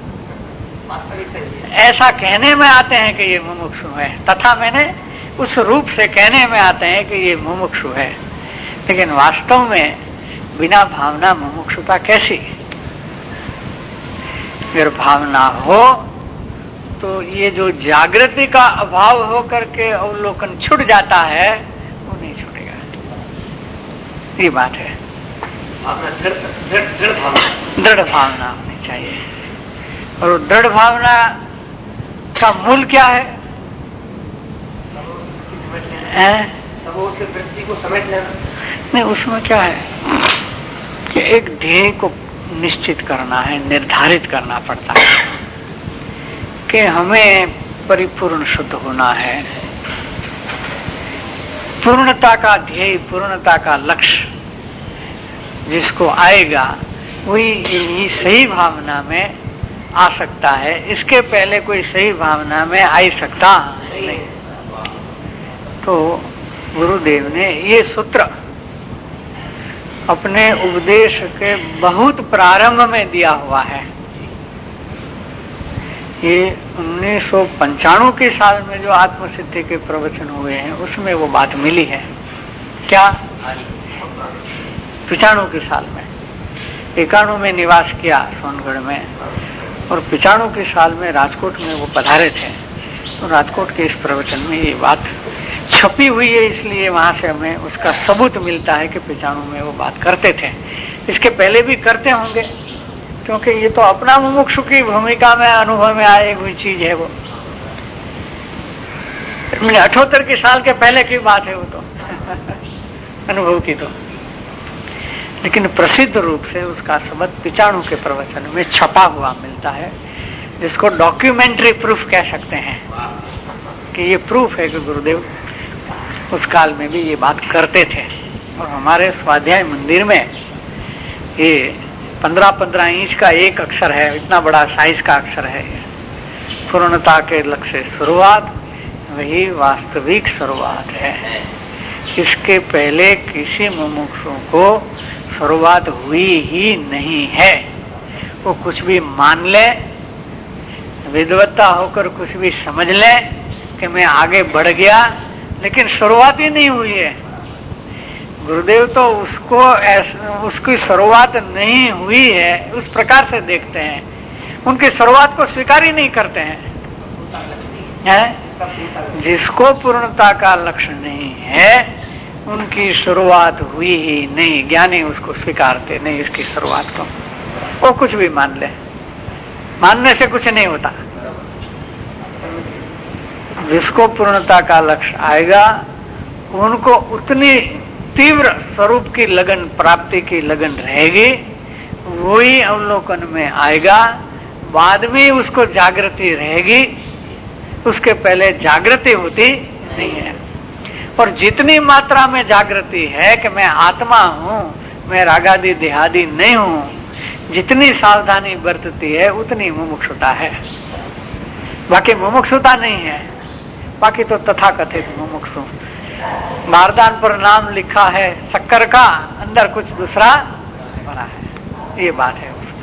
ऐसा कहने में आते हैं कि ये मुमुक्षु है, तथा मैंने उस रूप से कहने में आते हैं कि ये मुमुक्षु है, लेकिन वास्तव में बिना भावना मुमुक्षुता कैसी? अगर भावना हो तो ये जो जागृति का अभाव होकर के अवलोकन छूट जाता है वो नहीं छूटेगा। ये बात है। दृढ़ भावना होनी चाहिए। और दृढ़ भावना का मूल क्या है? वृत्ति को समझ लेना। नहीं, उसमें क्या है कि एक ध्येय को निश्चित करना है, निर्धारित करना पड़ता है कि हमें परिपूर्ण शुद्ध होना है। पूर्णता का ध्येय, पूर्णता का लक्ष्य जिसको आएगा वही यही सही भावना में आ सकता है। इसके पहले कोई सही भावना में आ ही सकता नहीं। तो गुरुदेव ने ये सूत्र अपने उपदेश के बहुत प्रारंभ में दिया हुआ है। ये 1995 के साल में जो आत्मसिद्धि के प्रवचन हुए हैं उसमें वो बात मिली है। क्या? 95 के साल में, 91 में निवास किया सोनगढ़ में, और 95 के साल में राजकोट में वो पधारे थे। तो राजकोट के इस प्रवचन में ये बात छपी हुई है, इसलिए वहां से हमें उसका सबूत मिलता है कि 95 में वो बात करते थे। इसके पहले भी करते होंगे, क्योंकि ये तो अपना मुमुक्षु की भूमिका में अनुभव में आई हुई चीज है। वो 78 के साल के पहले की बात है वो तो अनुभव की तो। लेकिन प्रसिद्ध रूप से उसका सबद 95 के प्रवचन में छपा हुआ मिलता है, जिसको डॉक्यूमेंट्री प्रूफ कह सकते हैं कि ये प्रूफ है कि गुरुदेव उस काल में भी ये बात करते थे। और हमारे स्वाध्याय मंदिर में ये 15-15 इंच का एक अक्षर है, इतना बड़ा साइज का अक्षर है। पूर्णता के लक्ष्य से शुरुआत वही वास्तविक शुरुआत है। इसके पहले किसी मुमुक्षु को शुरुआत हुई ही नहीं है। वो कुछ भी मान ले, विद्वत्ता होकर कुछ भी समझ ले कि मैं आगे बढ़ गया, लेकिन शुरुआत ही नहीं हुई है। गुरुदेव तो उसकी शुरुआत नहीं हुई है उस प्रकार से देखते हैं, उनकी शुरुआत को स्वीकार ही नहीं करते हैं। जिसको पूर्णता का लक्ष्य नहीं है उनकी शुरुआत हुई ही नहीं। ज्ञानी उसको स्वीकारते नहीं, इसकी शुरुआत को। वो कुछ भी मान ले, मानने से कुछ नहीं होता। जिसको पूर्णता का लक्ष्य आएगा उनको उतनी तीव्र स्वरूप की लगन, प्राप्ति की लगन रहेगी, वही अवलोकन में आएगा। बाद में उसको जागृति रहेगी, उसके पहले जागृति होती नहीं है। और जितनी मात्रा में जागृति है कि मैं आत्मा हूं, मैं रागादि देहादि नहीं हूं, जितनी सावधानी बरतती है उतनी मुमुक्षुता है। बाकी मुमुक्षुता नहीं है। बाकी तो तथाकथित मुमुक्षु, बारदान पर नाम लिखा है शक्कर का, अंदर कुछ दूसरा बना है, ये बात है उसमें।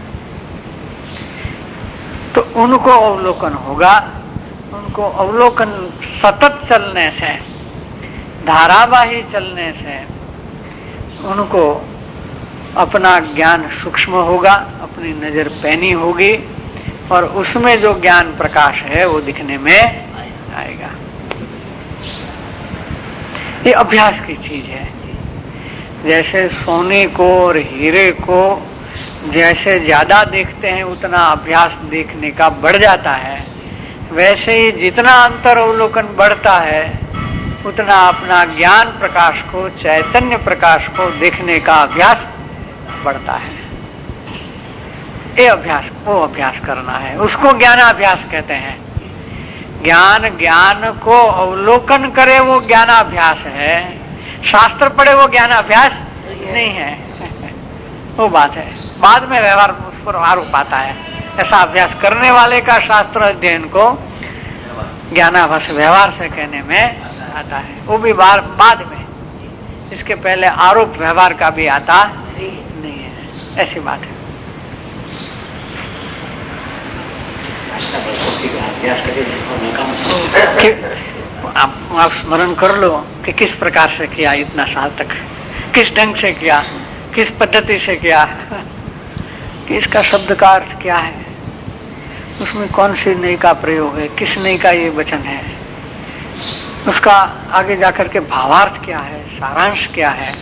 तो उनको अवलोकन होगा। उनको अवलोकन सतत चलने से, धारावाही चलने से उनको अपना ज्ञान सूक्ष्म होगा, अपनी नजर पैनी होगी, और उसमें जो ज्ञान प्रकाश है वो दिखने में आएगा। ये अभ्यास की चीज है। जैसे सोने को और हीरे को जैसे ज्यादा देखते हैं उतना अभ्यास देखने का बढ़ जाता है, वैसे ही जितना अंतर अवलोकन बढ़ता है उतना अपना ज्ञान प्रकाश को, चैतन्य प्रकाश को देखने का अभ्यास बढ़ता है। ये अभ्यास, वो अभ्यास करना है, उसको ज्ञानाभ्यास कहते हैं। ज्ञान को अवलोकन करे वो ज्ञानाभ्यास है, शास्त्र पढ़े वो ज्ञानाभ्यास नहीं है। वो बात है, बाद में व्यवहार उस पर आरोप आता है। ऐसा अभ्यास करने वाले का शास्त्र अध्ययन को ज्ञानाभ्यास व्यवहार से कहने में आता है, वो भी बाद में। इसके पहले आरोप व्यवहार का भी आता नहीं है, ऐसी बात है। आप स्मरण कर लो कि किस प्रकार से किया इतना साल तक, किस ढंग से किया, किस पद्धति से किया, कि इसका शब्द का अर्थ क्या है। उसमें कौन सी नई का प्रयोग है, किस नई का ये वचन है, उसका आगे जाकर के भावार्थ क्या है, सारांश क्या है।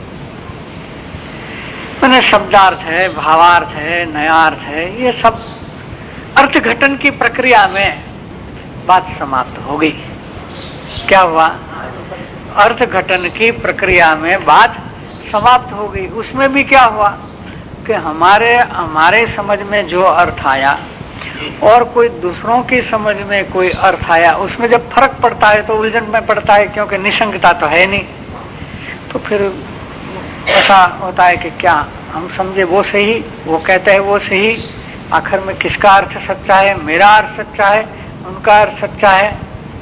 मैंने शब्दार्थ है, भावार्थ है, नयार्थ है, ये सब अर्थघटन की प्रक्रिया में बात समाप्त हो गई। क्या हुआ? अर्थघटन की प्रक्रिया में बात समाप्त हो गई। उसमें भी क्या हुआ कि हमारे समझ में जो अर्थ आया और कोई दूसरों की समझ में कोई अर्थ आया, उसमें जब फर्क पड़ता है तो उलझन में पड़ता है, क्योंकि निसंगता तो है नहीं। तो फिर ऐसा होता है कि क्या हम समझे वो सही, वो कहते हैं वो सही, आखिर में किसका अर्थ सच्चा है? मेरा अर्थ सच्चा है, उनका अर्थ सच्चा है?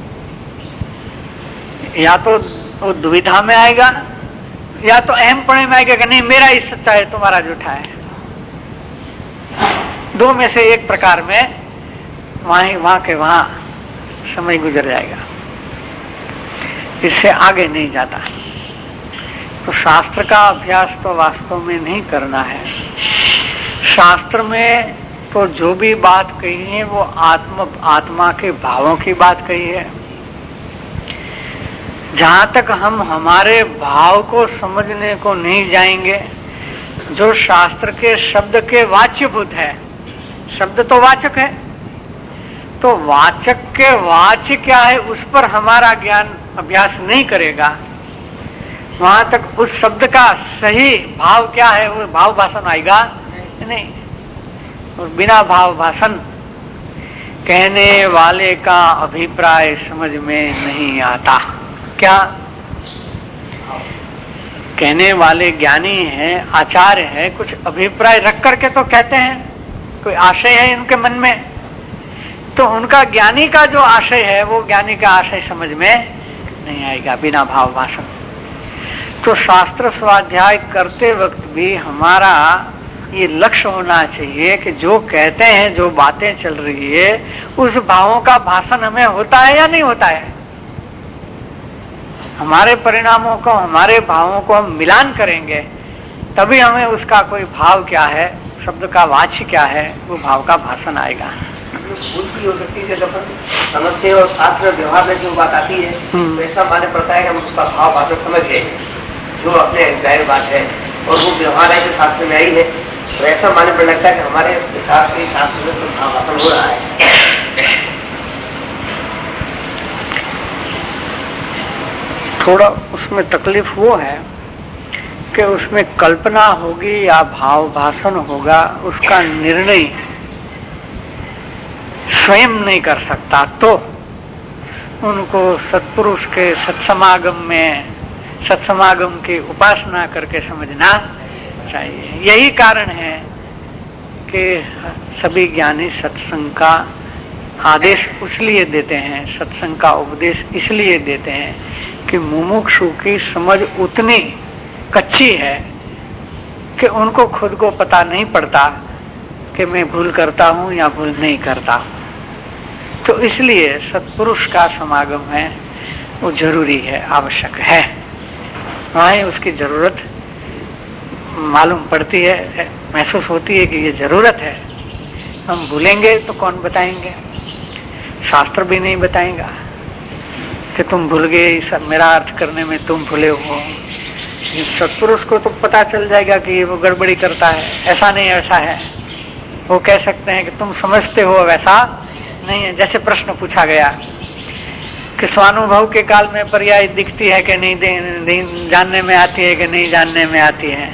या तो वो दुविधा में आएगा या तो अहमपणे में आएगा कि नहीं मेरा ही सच्चा है, तुम्हारा झूठा है। दो में से एक प्रकार में वहां के वहां समय गुजर जाएगा, इससे आगे नहीं जाता। तो शास्त्र का अभ्यास तो वास्तव में नहीं करना है। शास्त्र में तो जो भी बात कही है वो आत्मा के भावों की बात कही है। जहां तक हम हमारे भाव को समझने को नहीं जाएंगे, जो शास्त्र के शब्द के वाच्यभूत है, शब्द तो वाचक है, तो वाचक के वाच्य क्या है उस पर हमारा ज्ञान अभ्यास नहीं करेगा, वहां तक उस शब्द का सही भाव क्या है वो भाव भाषण आएगा नहीं। और बिना भाव भाषण कहने वाले का अभिप्राय समझ में नहीं आता। क्या कहने वाले ज्ञानी हैं, आचार्य है, कुछ अभिप्राय रख करके तो कहते हैं, कोई आशय है उनके मन में, तो उनका ज्ञानी का जो आशय है वो ज्ञानी का आशय समझ में नहीं आएगा बिना भाव भाषण। तो शास्त्र स्वाध्याय करते वक्त भी हमारा ये लक्ष्य होना चाहिए कि जो कहते हैं, जो बातें चल रही है, उस भावों का भाषण हमें होता है या नहीं होता है। हमारे परिणामों को, हमारे भावों को हम मिलान करेंगे तभी हमें उसका कोई भाव क्या है, शब्द का वाच्य क्या है, वो भाव का भाषण आएगा। भूल भी हो सकती है जब समझते और शास्त्र व्यवहार में जो बात आती है तो ऐसा माने पड़ता है कि हम उसका भाव भाषण समझ गए, जो अपने जाहिर बात है और वो व्यवहार है जो शास्त्र में आई है, तो ऐसा माने पड़ लगता है कि हमारे हिसाब से शास्त्र में तो भाव भाषण हो रहा है। थोड़ा उसमें तकलीफ वो है कि उसमें कल्पना होगी या भाव भाषण होगा, उसका निर्णय स्वयं नहीं कर सकता, तो उनको सत्पुरुष के सत्समागम में, सत्समागम की उपासना करके समझना चाहिए। यही कारण है कि सभी ज्ञानी सत्संग का आदेश इसलिए देते हैं, सत्संग का उपदेश इसलिए देते हैं कि मुमुक्षु की समझ उतनी कच्ची है कि उनको खुद को पता नहीं पड़ता कि मैं भूल करता हूं या भूल नहीं करता। तो इसलिए सत्पुरुष का समागम है वो जरूरी है, आवश्यक है। वहीं उसकी जरूरत मालूम पड़ती है, महसूस होती है कि ये जरूरत है। हम भूलेंगे तो कौन बताएंगे, शास्त्र भी नहीं बताएगा कि तुम भूल गए, मेरा अर्थ करने में तुम भूले हो। सत्पुरुष को तो पता चल जाएगा कि वो गड़बड़ी करता है, ऐसा नहीं ऐसा है। वो कह सकते हैं कि तुम समझते हो वैसा नहीं है। जैसे प्रश्न पूछा गया कि स्वानुभव के काल में पर्याय दिखती है कि नहीं, जानने में आती है कि नहीं जानने में आती है।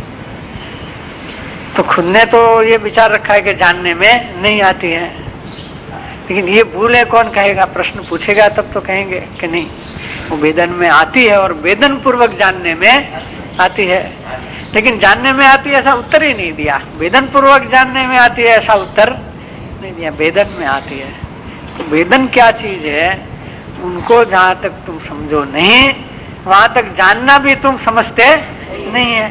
तो खुद ने तो ये विचार रखा है कि जानने में नहीं आती है, लेकिन ये भूल है कौन कहेगा? प्रश्न पूछेगा तब तो कहेंगे कि नहीं, वो वेदन में आती है और वेदन पूर्वक जानने में आती है। लेकिन जानने में आती है ऐसा उत्तर ही नहीं दिया, वेदन पूर्वक जानने में आती है ऐसा उत्तर नहीं दिया, वेदन में आती है। तो वेदन क्या चीज है, उनको जहां तक तुम समझो नहीं, वहां तक जानना भी तुम समझते नहीं है।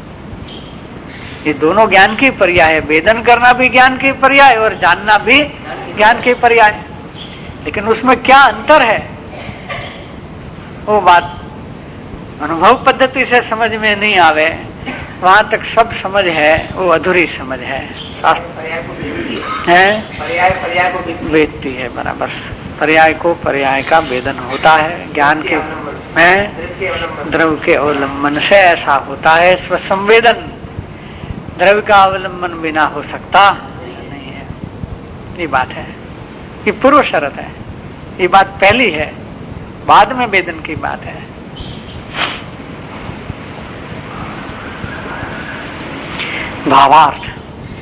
ये दोनों ज्ञान की पर्याय है, वेदन करना भी ज्ञान की पर्याय और जानना भी ज्ञान की पर्याय। लेकिन उसमें क्या अंतर है वो बात अनुभव पद्धति से समझ में नहीं आवे वहां तक सब समझ है, वो अधूरी समझ है। पर्याय को वेदती है बराबर। पर्याय को पर्याय का वेदन होता है। ज्ञान के द्रव्य के अवलंबन से ऐसा होता है। स्वसंवेदन द्रव्य का अवलंबन बिना हो सकता नहीं है। ये बात है, ये पूर्व शर्त है। ये बात पहली है, बाद में वेदन की बात है। भावार्थ,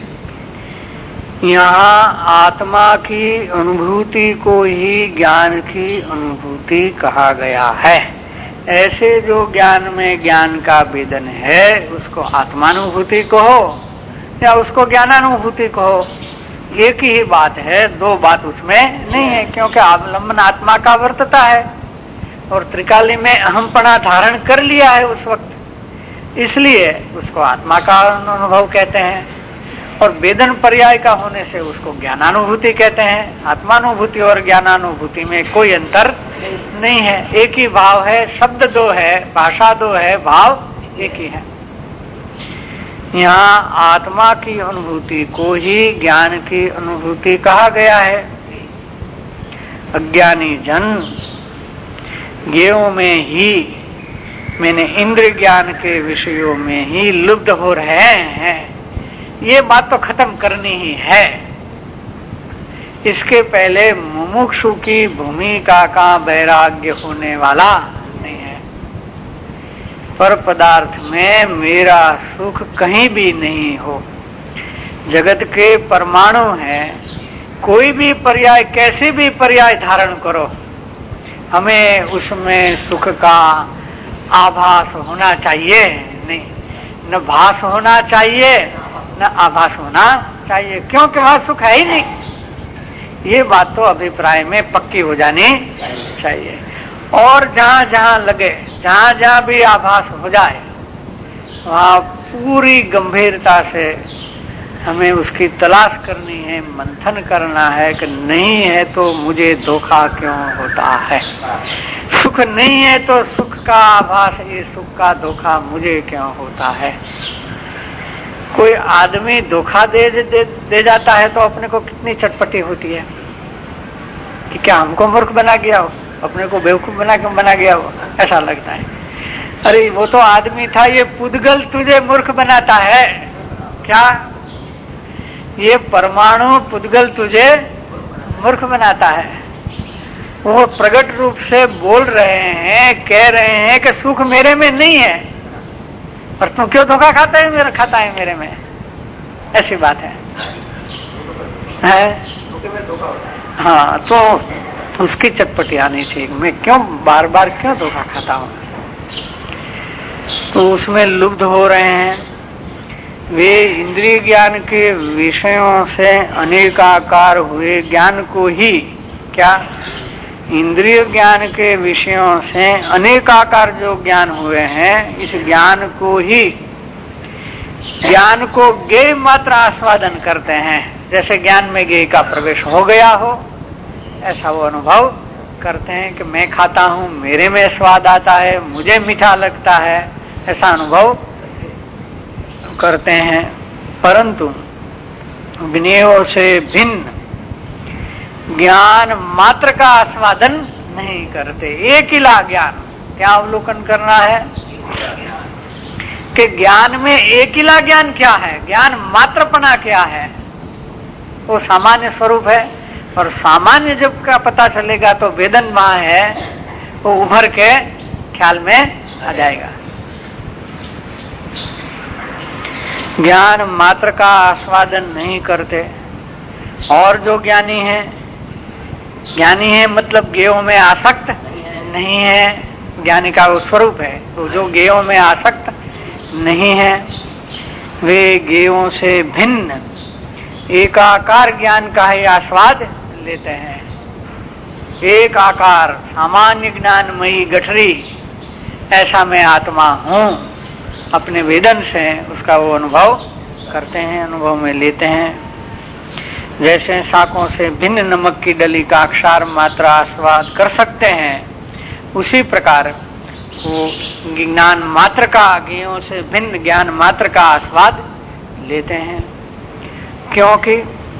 यहाँ आत्मा की अनुभूति को ही ज्ञान की अनुभूति कहा गया है। ऐसे जो ज्ञान में ज्ञान का वेदन है उसको आत्मानुभूति कहो या उसको ज्ञानानुभूति कहो, एक ही बात है, दो बात उसमें नहीं है। क्योंकि अवलंबन आत्मा का वर्तता है और त्रिकाली में अहमपना धारण कर लिया है उस वक्त, इसलिए उसको आत्मा का अनुभव कहते हैं। और वेदन पर्याय का होने से उसको ज्ञानानुभूति कहते हैं। आत्मानुभूति और ज्ञानानुभूति में कोई अंतर नहीं है, एक ही भाव है। शब्द दो है, भाषा दो है, भाव एक ही है। यहाँ आत्मा की अनुभूति को ही ज्ञान की अनुभूति कहा गया है। अज्ञानी जन ज्ञेयों में ही, मैंने इंद्रिय ज्ञान के विषयों में ही लुब्ध हो रहे हैं। ये बात तो खत्म करनी ही है। इसके पहले मुमुक्षु की भूमिका का वैराग्य होने वाला नहीं है। पर पदार्थ में मेरा सुख कहीं भी नहीं हो। जगत के परमाणु है, कोई भी पर्याय, कैसे भी पर्याय धारण करो, हमें उसमें सुख का आभास होना चाहिए नहीं, न भास होना चाहिए न आभास होना चाहिए, क्योंकि वहां सुख है ही नहीं। ये बात तो अभिप्राय में पक्की हो जानी चाहिए। और जहां जहां लगे, जहां जहां भी आभास हो जाए, वहां पूरी गंभीरता से हमें उसकी तलाश करनी है, मंथन करना है कि नहीं है तो मुझे धोखा क्यों होता है। सुख नहीं है तो सुख का आभास, ये सुख का धोखा मुझे क्यों होता है। कोई आदमी धोखा दे जाता है तो अपने को कितनी चटपटी होती है कि क्या हमको मूर्ख बना गया हो, अपने को बेवकूफ बना गया हो, ऐसा लगता है। अरे वो तो आदमी था, ये पुद्गल तुझे मूर्ख बनाता है क्या? ये परमाणु पुद्गल तुझे मूर्ख बनाता है। वो प्रकट रूप से बोल रहे हैं, कह रहे हैं कि सुख मेरे में नहीं है, और तू क्यों धोखा खाता है मेरे में। ऐसी बात है? हाँ, तो उसकी चटपटी आनी चाहिए। मैं क्यों बार बार क्यों धोखा खाता हूं? तो उसमें लुब्ध हो रहे हैं। वे इंद्रिय ज्ञान के विषयों से अनेकाकार हुए ज्ञान को ही, क्या इंद्रिय ज्ञान के विषयों से अनेकाकार जो ज्ञान हुए हैं, इस ज्ञान को ही, ज्ञान को ज्ञेय मात्र आस्वादन करते हैं। जैसे ज्ञान में ज्ञेय का प्रवेश हो गया हो, ऐसा वो अनुभव करते हैं कि मैं खाता हूं, मेरे में स्वाद आता है, मुझे मीठा लगता है, ऐसा अनुभव करते हैं। परंतु विनयों से भिन्न ज्ञान मात्र का आस्वादन नहीं करते। एक हिला ज्ञान, क्या अवलोकन करना है कि ज्ञान में एक हिला ज्ञान क्या है, ज्ञान मात्रपना क्या है। वो सामान्य स्वरूप है, और सामान्य जब का पता चलेगा तो वेदन वहां है, वो उभर के ख्याल में आ जाएगा। ज्ञान मात्र का आस्वादन नहीं करते। और जो ज्ञानी है, ज्ञानी है मतलब ज्ञेयों में आसक्त नहीं है, ज्ञानी का वो स्वरूप है। तो जो ज्ञेयों में आसक्त नहीं है, वे ज्ञेयों से भिन्न एकाकार ज्ञान का ही आस्वाद लेते हैं। एक आकार, सामान्य ज्ञानमयी गठरी, ऐसा मैं आत्मा हूं, अपने वेदन से उसका वो अनुभव करते हैं, अनुभव में लेते हैं। जैसे शाकों से भिन्न नमक की डली का अक्षार मात्रा आस्वाद कर सकते हैं, उसी प्रकार वो ज्ञान मात्र का, ज्ञेयों से भिन्न ज्ञान मात्र का आस्वाद लेते हैं। क्योंकि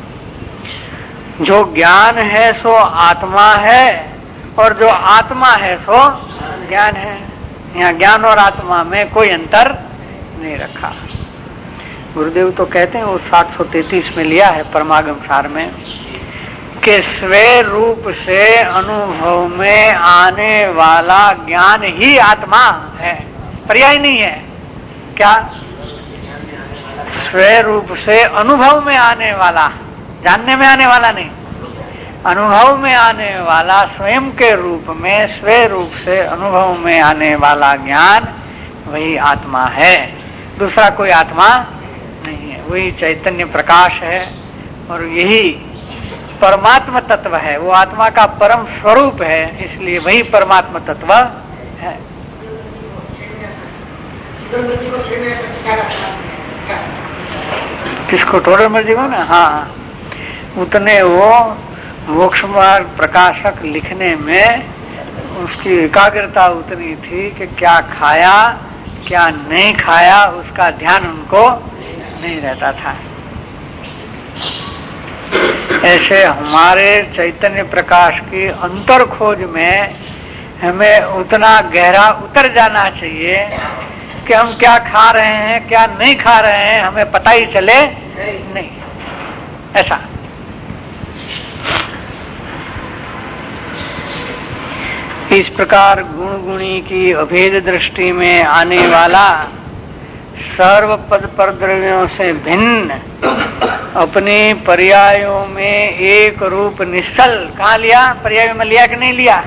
जो ज्ञान है सो आत्मा है और जो आत्मा है सो ज्ञान है। यहाँ ज्ञान और आत्मा में कोई अंतर नहीं रखा। गुरुदेव तो कहते हैं, वो 733 में लिया है परमागम सार में, कि स्वे रूप से अनुभव में आने वाला ज्ञान ही आत्मा है, पर्याय नहीं है। क्या? स्वे रूप से अनुभव में आने वाला, जानने में आने वाला नहीं, अनुभव में आने वाला, स्वयं के रूप में स्वे रूप से अनुभव में आने वाला ज्ञान वही आत्मा है, दूसरा कोई आत्मा नहीं है। वही चैतन्य प्रकाश है और यही परमात्मा तत्व है। वो आत्मा का परम स्वरूप है, इसलिए वही परमात्मा तत्व है। किसको? टोडर मर्जी को ना। हाँ, उतने वो मोक्ष मार्ग प्रकाशक लिखने में उसकी एकाग्रता उतनी थी कि क्या खाया क्या नहीं खाया उसका ध्यान उनको नहीं रहता था। ऐसे हमारे चैतन्य प्रकाश की अंतर खोज में हमें उतना गहरा उतर जाना चाहिए कि हम क्या खा रहे हैं क्या नहीं खा रहे हैं हमें पता ही चले नहीं। ऐसा इस प्रकार गुण गुणी की अभेद दृष्टि में आने वाला सर्व पद परद्रव्यों से भिन्न अपने पर्यायों में एक रूप निश्चल, कहाँ लिया? पर्याय में लिया कि नहीं लिया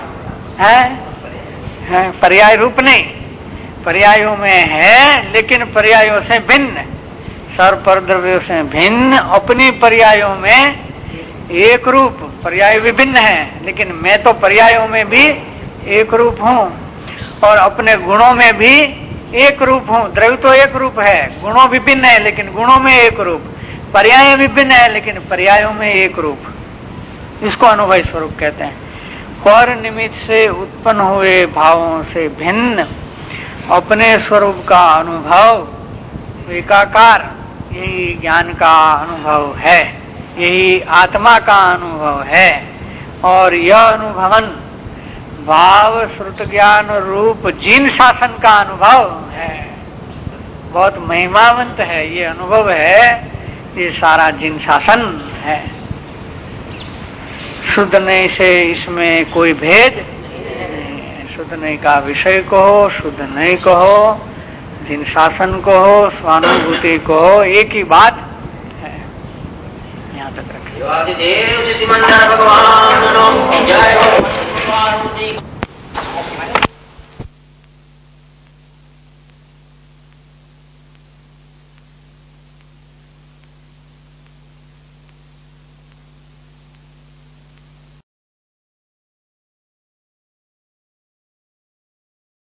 है? पर्याय रूप नहीं, पर्यायों में है लेकिन पर्यायों से भिन्न, सर्व परद्रव्यों से भिन्न अपनी पर्यायों में एक रूप। पर्याय विभिन्न है लेकिन मैं तो पर्यायों में भी एक रूप हूँ और अपने गुणों में भी एक रूप हूँ। द्रव्य तो एक रूप है, गुणों विभिन्न है लेकिन गुणों में एक रूप, पर्याय विभिन्न है लेकिन पर्यायों में एक रूप। इसको अनुभव स्वरूप कहते हैं। पर निमित्त से उत्पन्न हुए भावों से भिन्न अपने स्वरूप का अनुभव एकाकार, यही ज्ञान का अनुभव है, यही आत्मा का अनुभव है। और यह अनुभवन भाव श्रुत ज्ञान रूप जिन शासन का अनुभव है। बहुत महिमावंत है ये अनुभव है, ये सारा जिन शासन है। शुद्ध नहीं से इसमें कोई भेद नहीं। शुद्ध नहीं का विषय को हो, शुद्ध नहीं को हो, जिन शासन को हो, स्वानुभूति को हो, एक ही बात है। यहाँ तक रखिए।